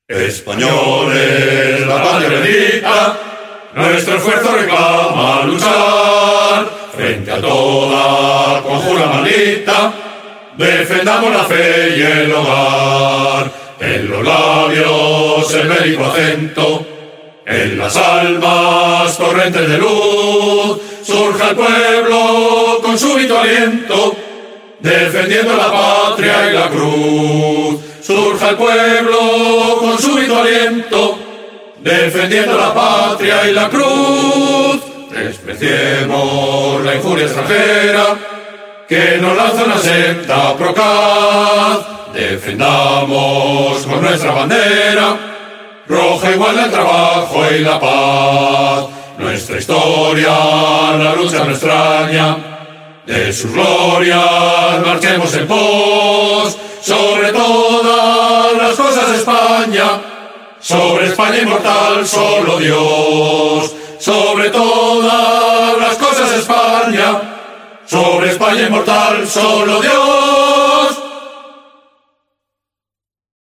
Españoles, la patria bendita, nuestro esfuerzo reclama luchar frente a toda conjura maldita. Defendamos la fe y el hogar, en los labios el médico acento, en las almas torrentes de luz. Surja el pueblo con súbito aliento, defendiendo la patria y la cruz. Surja el pueblo con súbito aliento, defendiendo la patria y la cruz. Despreciemos la injuria extranjera que nos lanza una senda procaz. Defendamos con nuestra bandera roja, igualdad, el trabajo y la paz. Nuestra historia, la lucha no extraña, de sus glorias marchemos en pos. Sobre todas las cosas España, sobre España inmortal solo Dios. Sobre todas las cosas España, sobre España inmortal solo Dios.